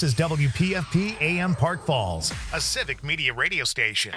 This is WPFP AM Park Falls, a civic media radio station.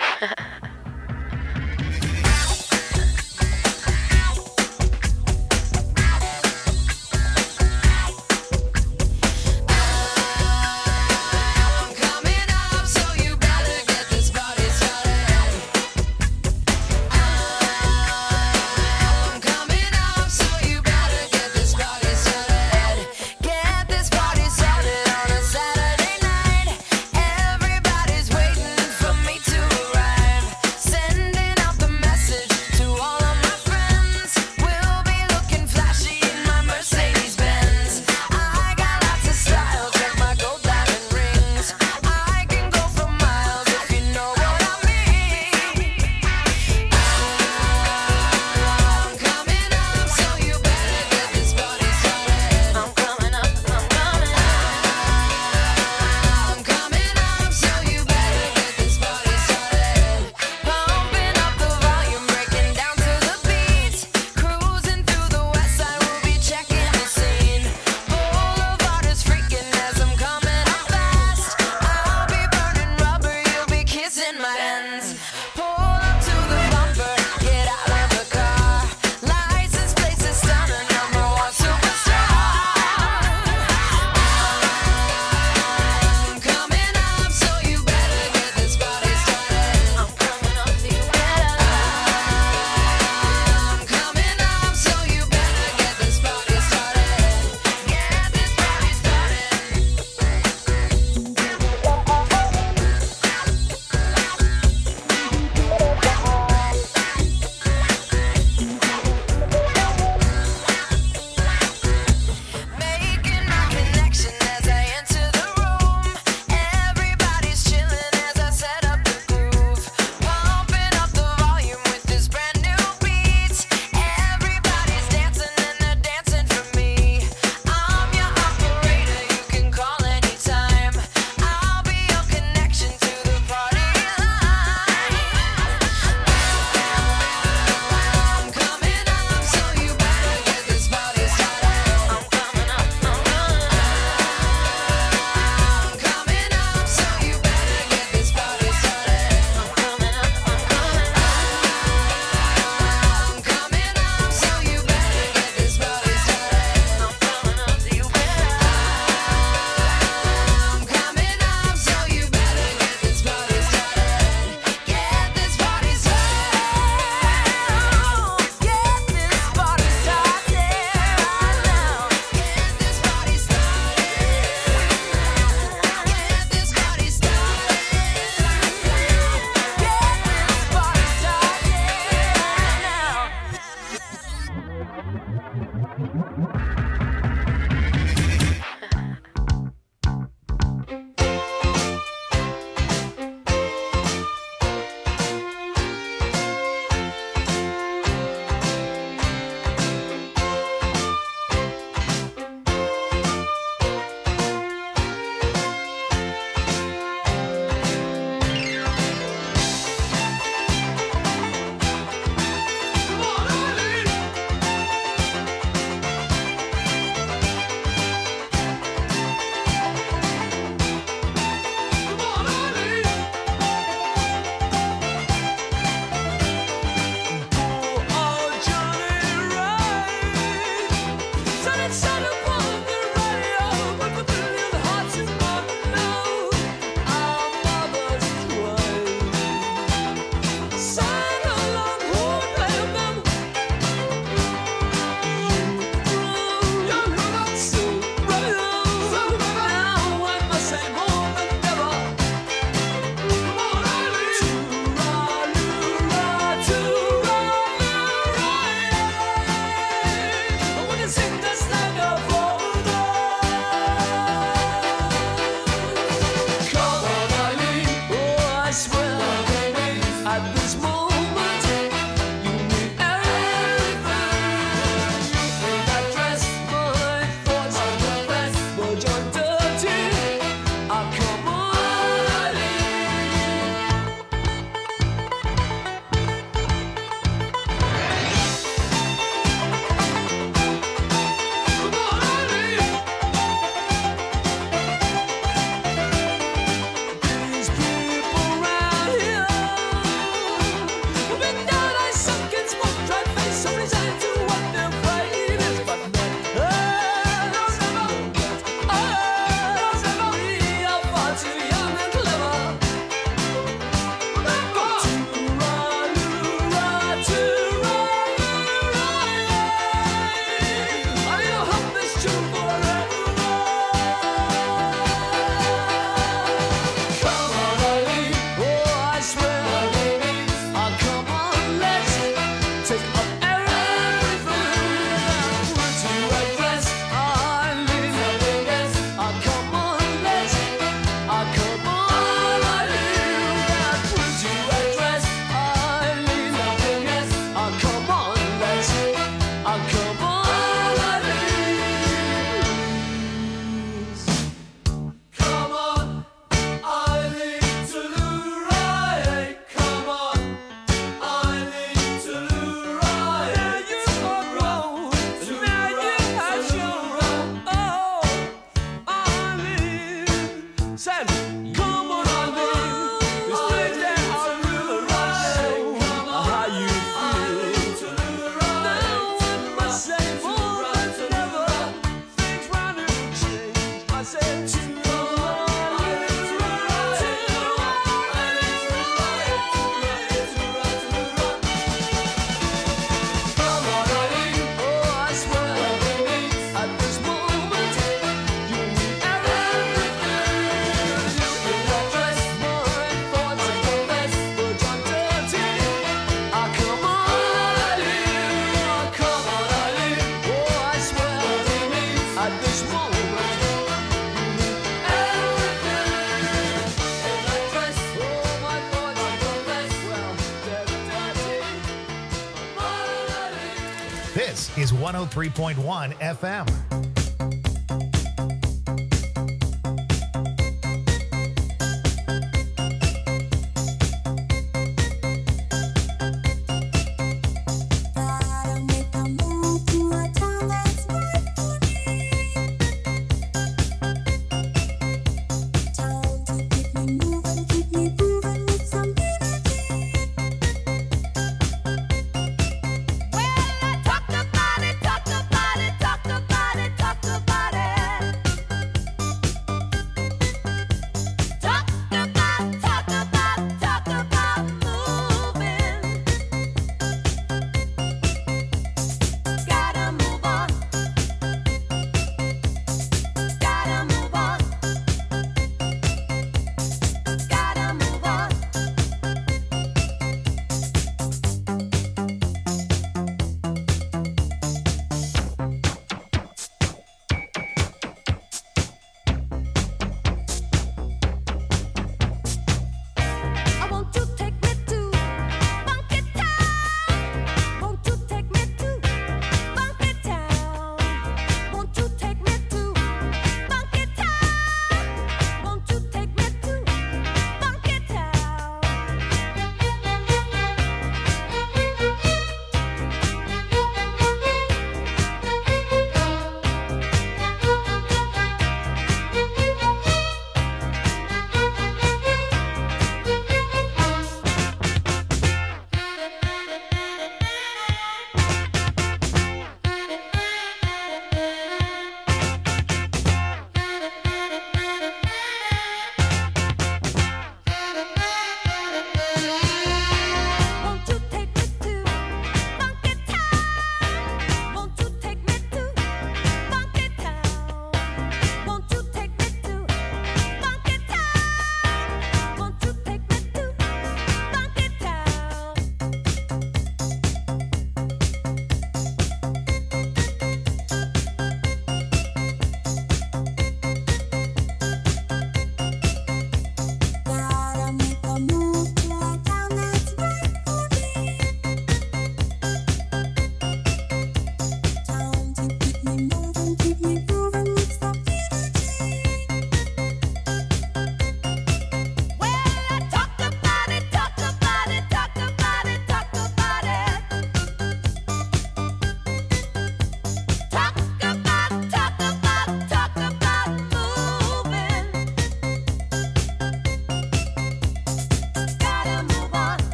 103.1 FM.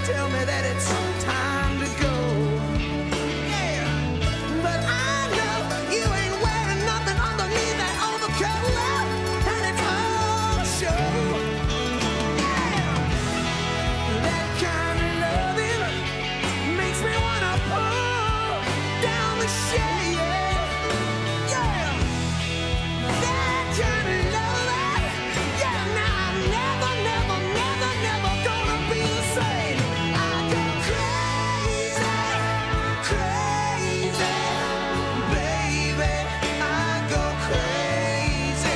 tell me that it's time to go. Yeah, but I know you ain't wearing nothing underneath that overcoat, and it's all show. Yeah, that kind of loving makes me wanna pull down the shade. Yeah, that kind of loving. Yeah, now I'm never, never, never, never gonna be the same. I go crazy, crazy, baby. I go crazy.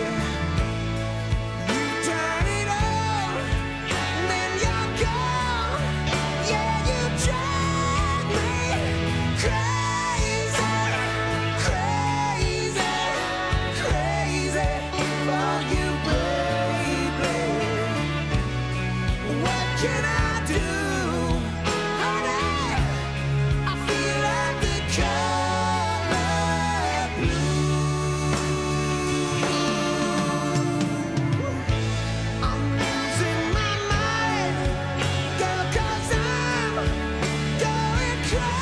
You turn it on, then you're gone. Yeah, you drive me crazy, crazy, crazy for you, baby. What can I do, honey? I feel like the color blue. I'm losing my mind, girl, 'cause I'm going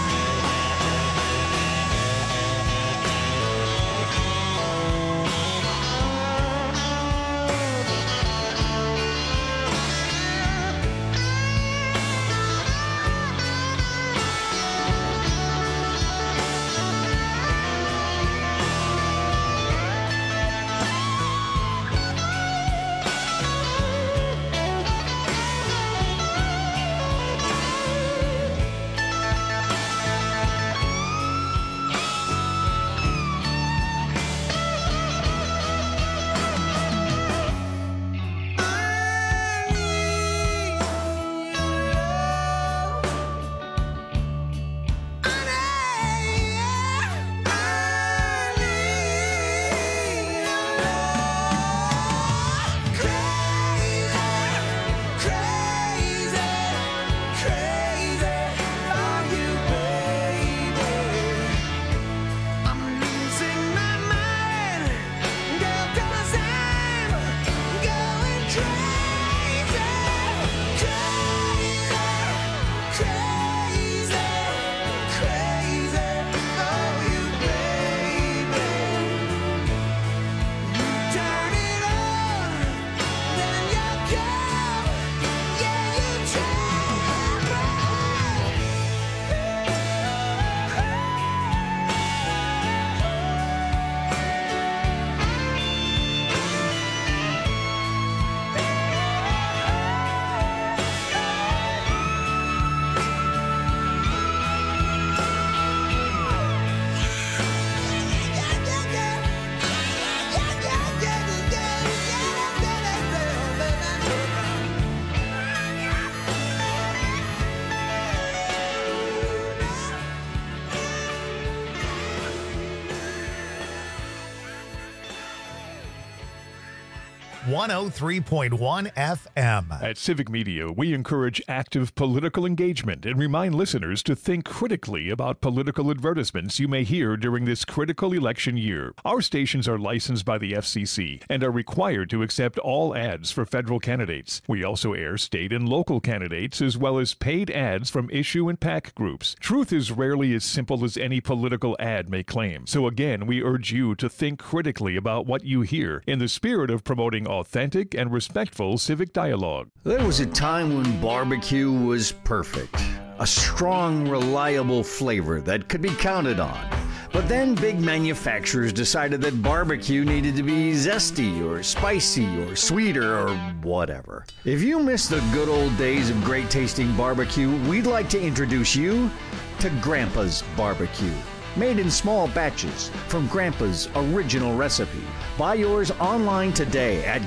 .103.1 FM. At Civic Media, we encourage active political engagement and remind listeners to think critically about political advertisements you may hear during this critical election year. Our stations are licensed by the FCC and are required to accept all ads for federal candidates. We also air state and local candidates as well as paid ads from issue and PAC groups. Truth is rarely as simple as any political ad may claim. So again, we urge you to think critically about what you hear in the spirit of promoting authentic and respectful civic dialogue. There was a time when barbecue was perfect. A strong, reliable flavor that could be counted on. But then big manufacturers decided that barbecue needed to be zesty or spicy or sweeter or whatever. If you miss the good old days of great tasting barbecue, we'd like to introduce you to Grandpa's Barbecue. Made in small batches from Grandpa's original recipe. Buy yours online today at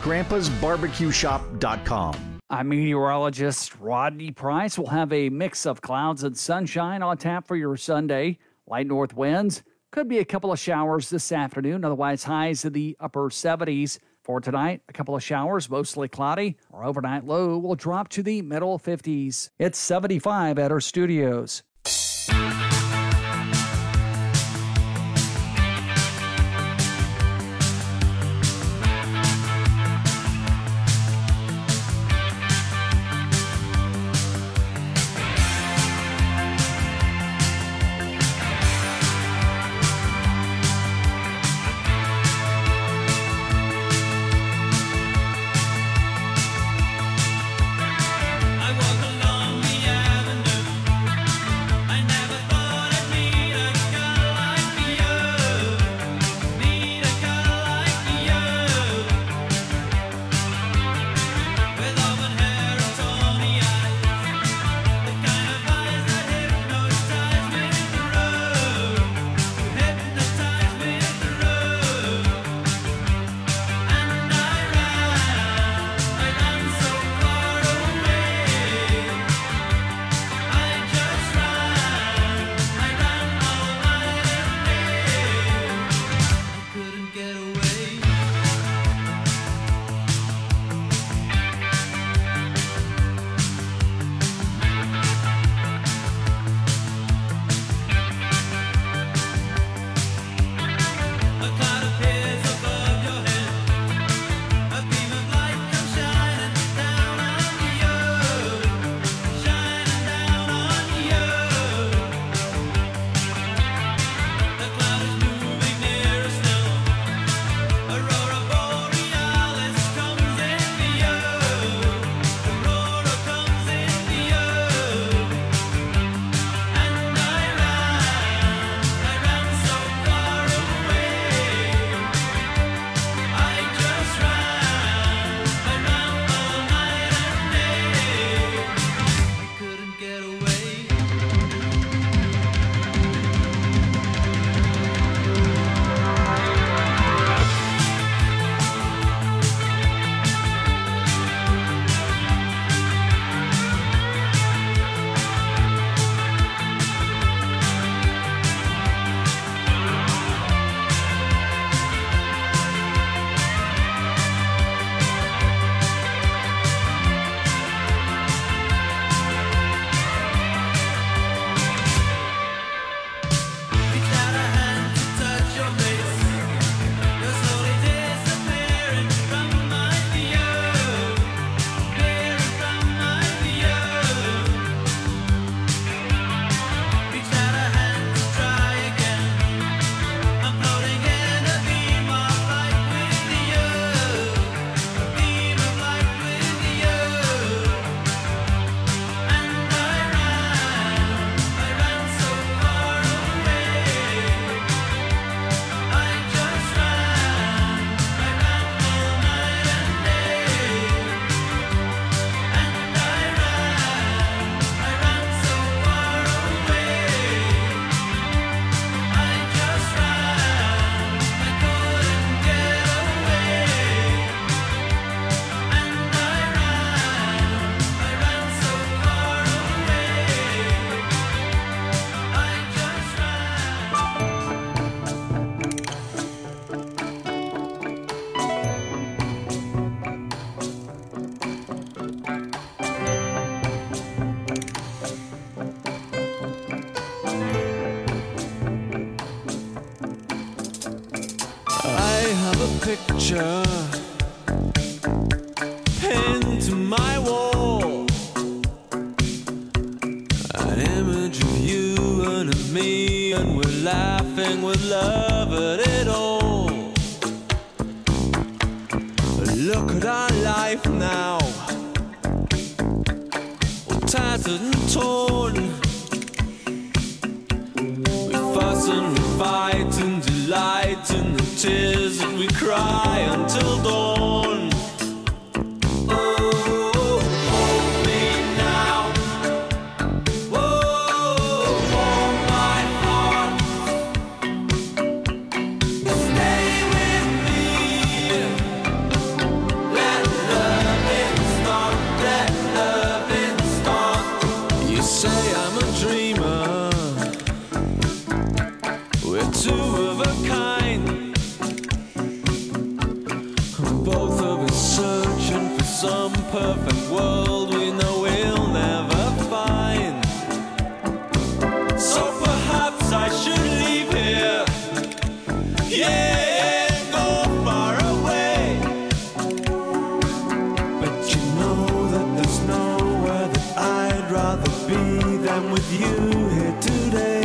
grandpasbarbecueshop.com. I'm meteorologist Rodney Price. We'll have a mix of clouds and sunshine on tap for your Sunday. Light north winds. Could be a couple of showers this afternoon. Otherwise, highs in the upper 70s. For tonight, a couple of showers, mostly cloudy. Our overnight low will drop to the middle 50s. It's 75 at our studios. picture pinned to my wall, an image of you and of me, and we're laughing with love at it all. But look at our life now, all tattered and torn. We fuss and we fight and delight in the tears that we cry until dawn. Oh, hold me now. Oh, hold my heart. Stay with me. Let loving start. Let loving start. You say I'm a dreamer. We're two of a kind. Both of us searching for some perfect world we know we'll never find. So perhaps I should leave here, yeah, and go far away. But you know that there's nowhere that I'd rather be than with you here today.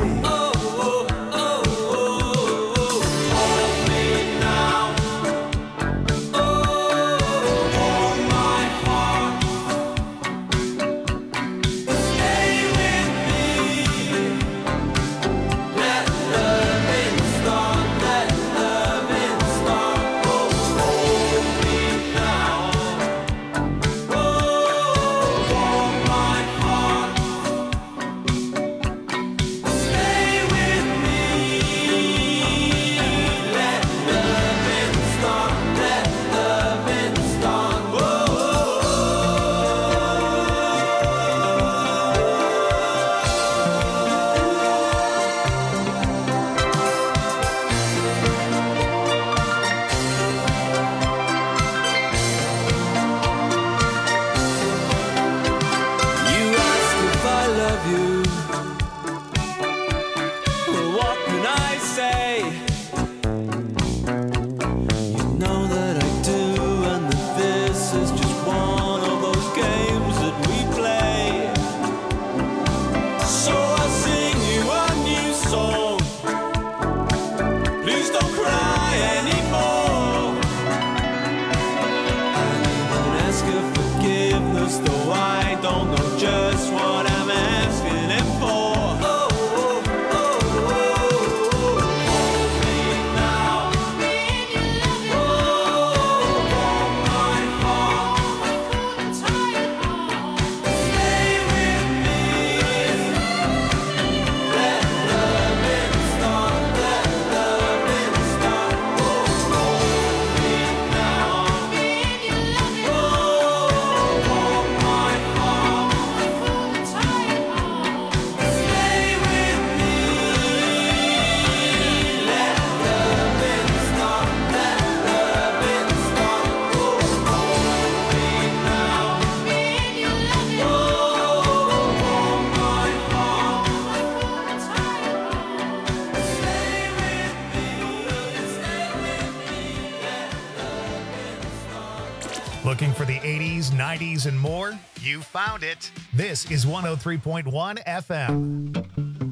Looking for the 80s, 90s, and more? You found it. This is 103.1 FM.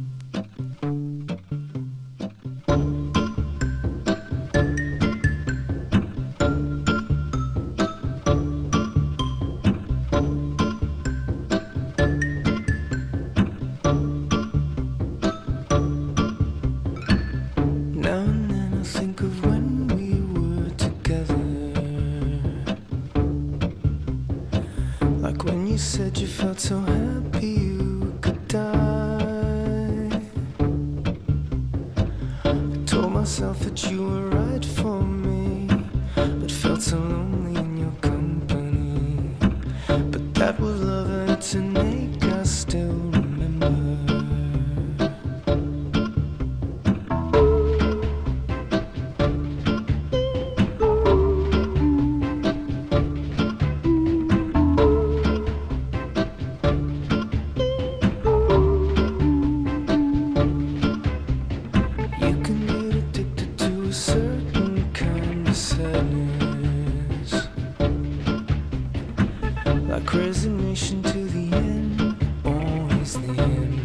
Now and then I think of when we were together, like when you said you felt so happy you could die. I told myself that you were right for me, but felt so lonely in your company. But that was love and it's an ache I still remember. You can get addicted to a certain kind of sadness. resignation to the end, always the end.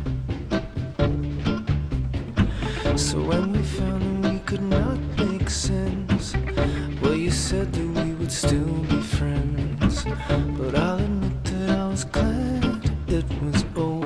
So when we found that we could not make sense, well, you said that we would still be friends. But I'll admit that I was glad it was over.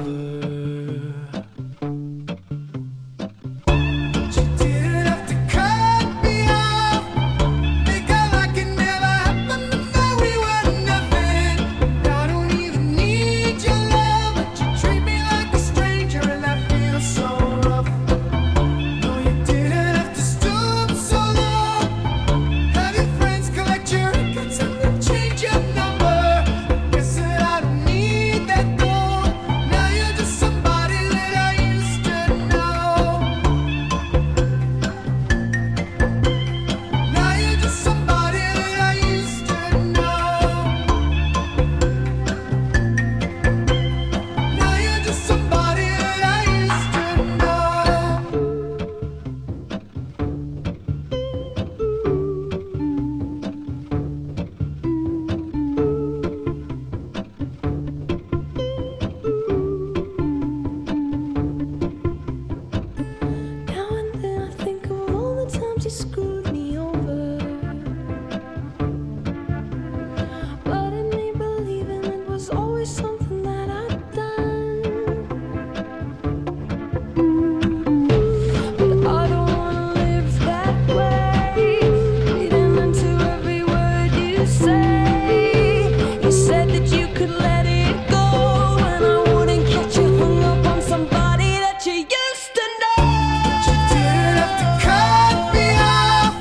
Somebody that you used to know. But you didn't have to cut me off.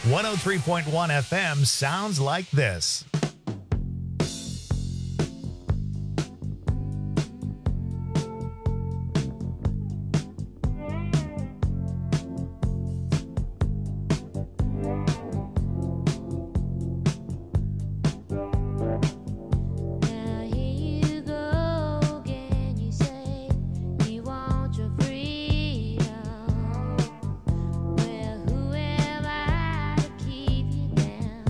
103.1 FM sounds like this. Now here you go again. You say you want your freedom. Well, who am I to keep you down?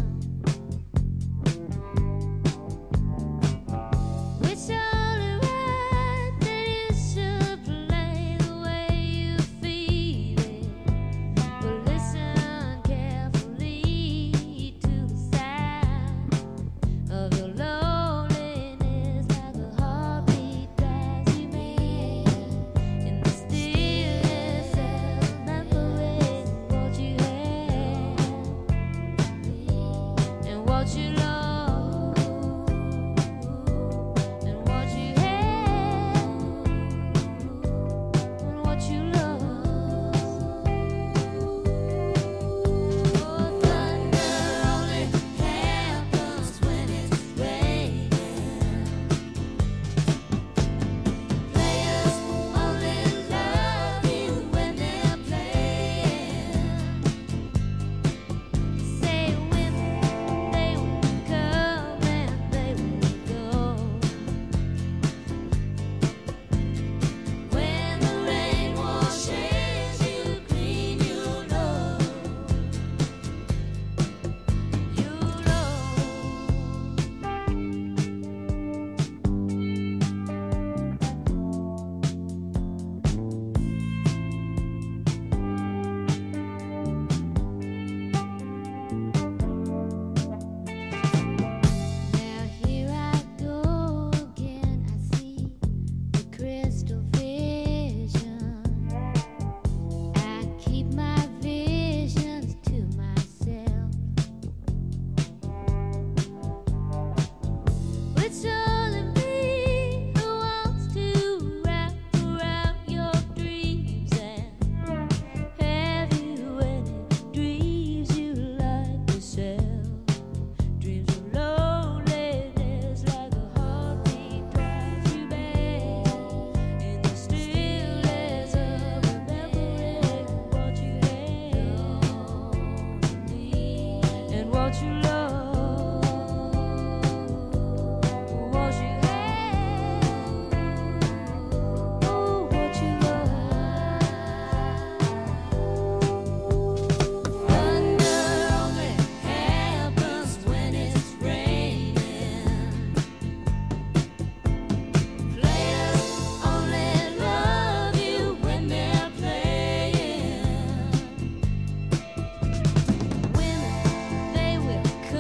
It's only right that you should play the way you feel it. But listen carefully to the sound of your loneliness, like a heartbeat drives you mad. In the stillness of remembering what you had and what you lost and what you had and what you lost. Oh, thunder only happens when it's raining. Players only love you when they're playing. Say women, they will come and they will go. When the rain washes you clean, you know. Now here I go again. I see the crystal vision. I keep my visions to myself. It's only me who wants to wrap around your dreams and have you any dreams you like yourself. Dreams of loneliness, like a heartbeat drives you mad. In the stillness of remembering what you had and what you lost, what you had, oh, what you lost. Thunder only happens when it's raining. Players only love you when they're playing. Women, they will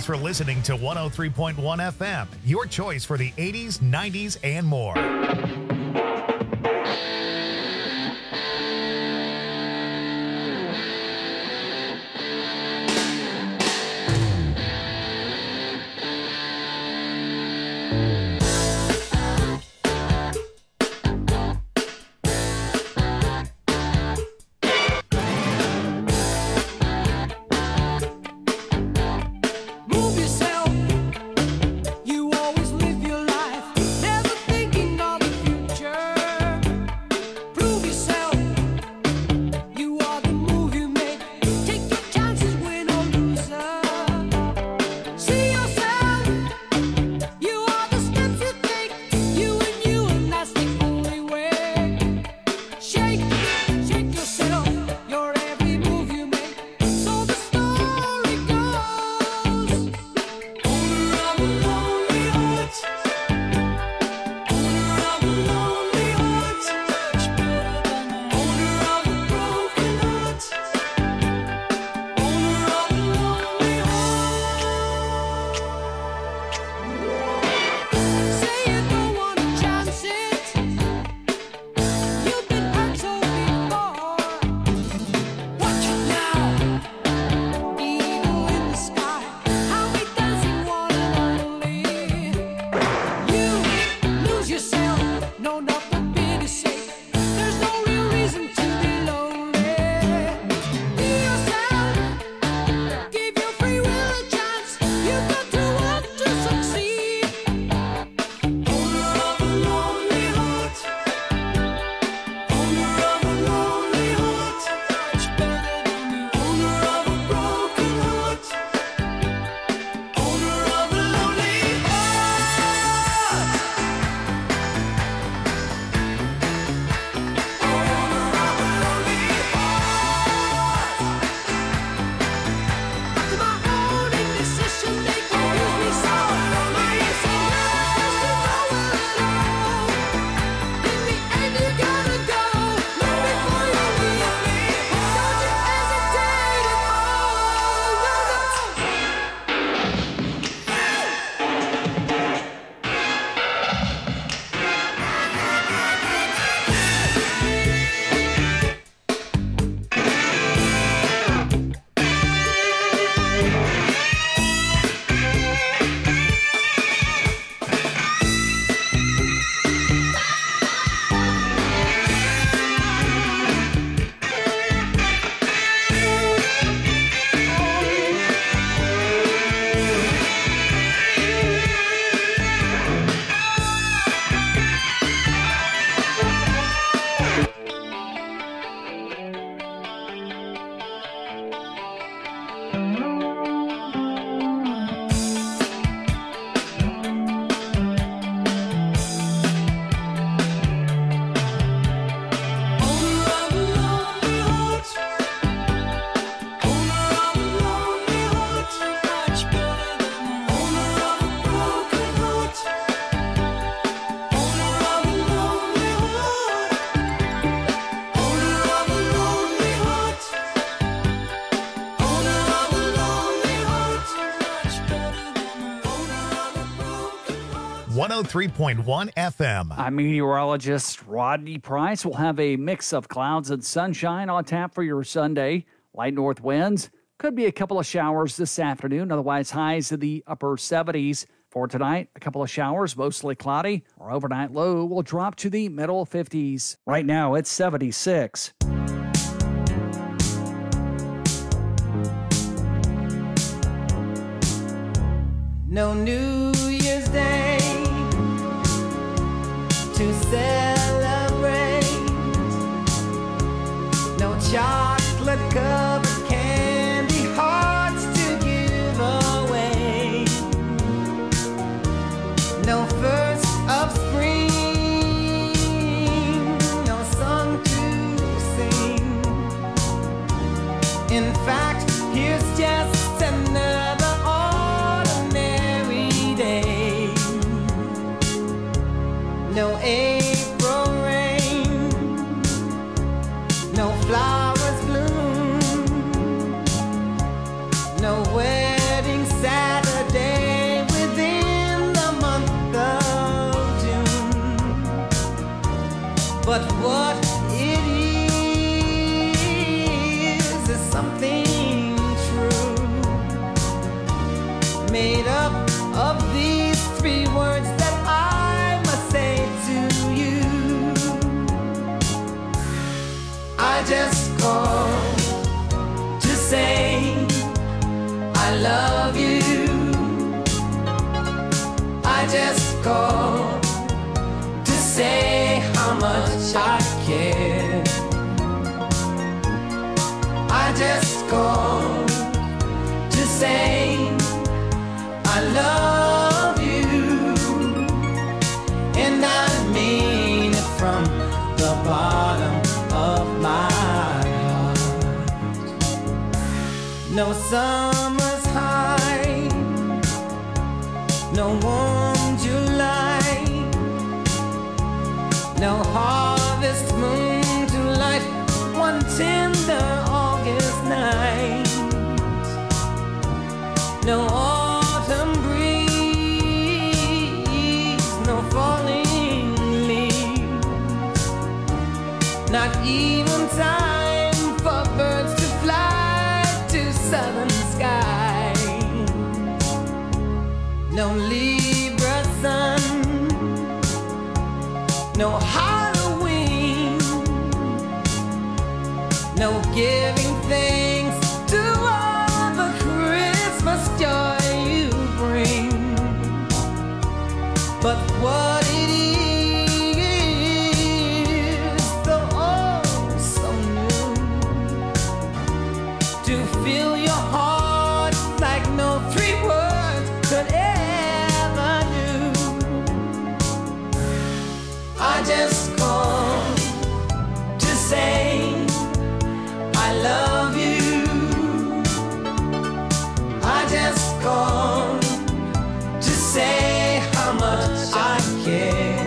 for listening to 103.1 FM, your choice for the 80s, 90s, and more. Move yourself. You always live your life, never thinking of the future. Prove yourself. You are the move you make. Take your chances, win or loser. See yourself. You are the steps you take. You, and that's the only way. Shake yourself. Your every move you make. So the story goes. Owner of a lonely heart. Owner of a lonely heart. Owner of a broken heart. Owner of a lonely heart. Say you don't want to chance it. You've been hurt so before. Watch it now. Eagle in the sky. How we dancing one and only. You lose yourself. No, nothing big to say. There's no real reason to be lonely. Be yourself. Give your free will a chance. You've got to want to succeed. Owner of a lonely heart. Owner of a lonely heart. Owner of a broken heart. Owner of a lonely heart. Owner of a lonely heart. After my own indecision, they confuse me so. I say yes to nowhere alone. In the end, you gotta go. Look before you leave me. Don't you hesitate at all. No, no. Owner of a lonely heart. Owner of a lonely heart. Owner of a broken heart. Owner of a lonely heart. Owner of a lonely heart. Owner of a lonely heart. Owner of a broken heart. 103.1 FM. I'm meteorologist Rodney Price. We'll have a mix of clouds and sunshine on tap for your Sunday. Light north winds. Could be a couple of showers this afternoon. Otherwise, highs in the upper 70s. For tonight, a couple of showers, mostly cloudy. Our overnight low will drop to the middle 50s. Right now, it's 76. No New Year's Day to celebrate. No chocolate covered candy hearts to give away. No first of spring, no song to sing. In fact, here's just another ordinary day. No April rain, no flowers bloom, no wedding Saturday. But what it is something true, made up of these three words that I must say to you. I just called to say I love you. I just called to say how much I care. I just called to say I love you, and I mean it from the bottom of my heart. No summer's high, no warm July, no harvest moon to light one tender August night, no autumn breeze, no falling leaves, not even time for birds to fly to southern skies, no Libra sun, no Halloween, no giving thanks to all the Christmas joy you bring. But what it is, though oh so new, to fill your heart like no three words could ever do. I just called to say I love you. I just called to say how much I care.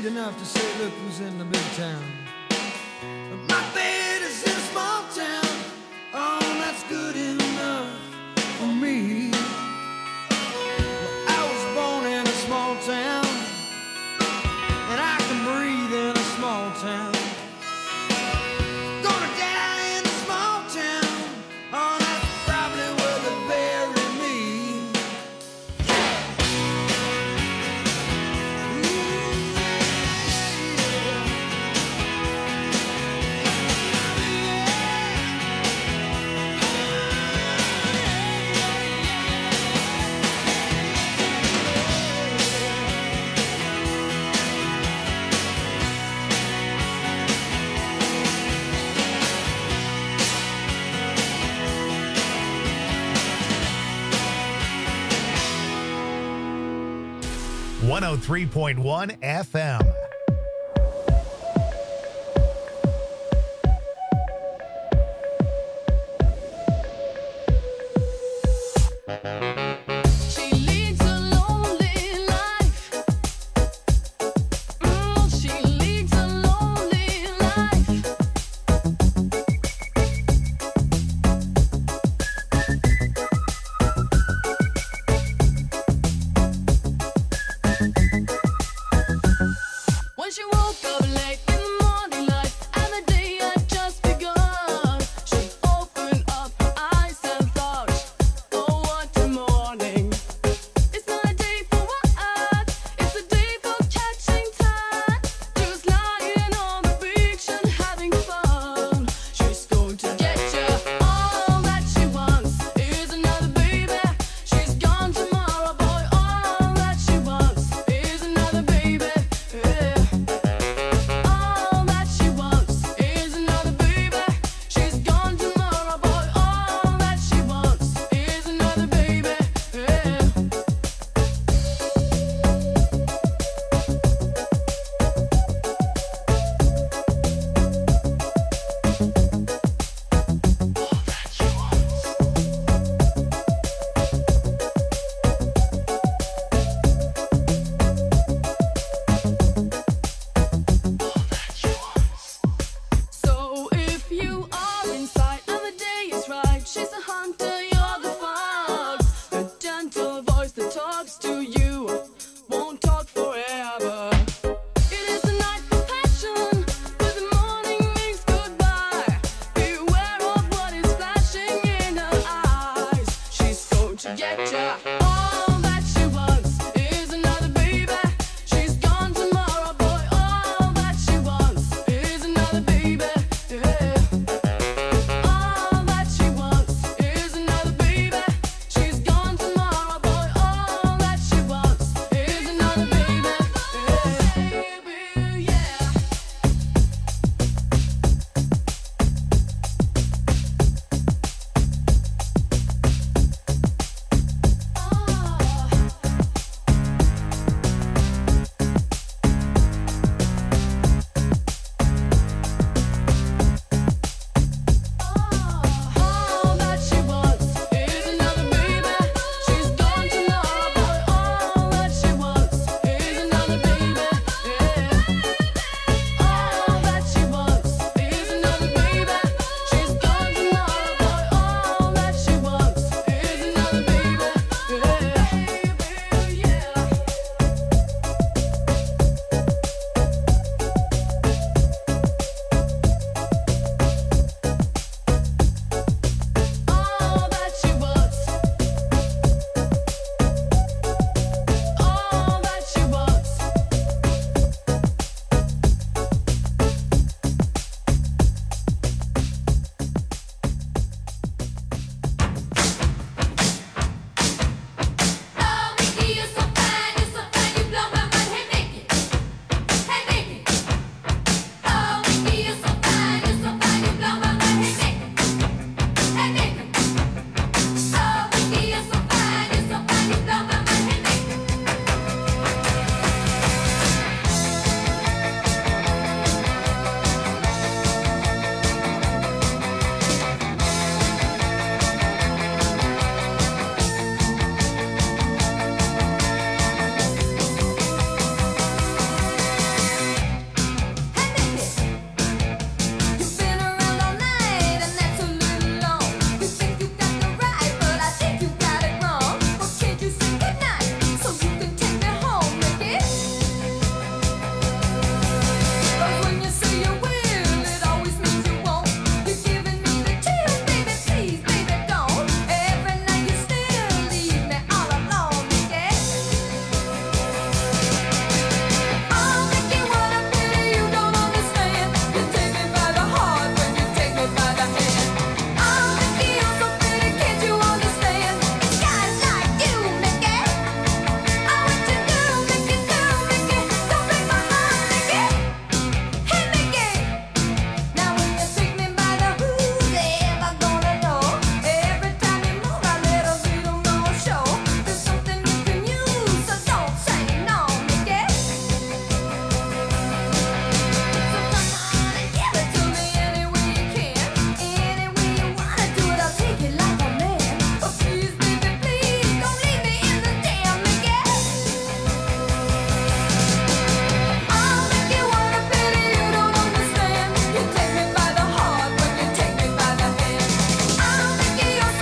sweet enough to say, look who's in the big town. My bed is in a small town. Oh, that's good enough for me. Well, I was born in a small town, and I can breathe in a small town. Gonna die in a small town. Oh, that's probably where they bury me. Yeah. 103.1 FM. She leads a lonely life. She leads a lonely life. When she woke up late.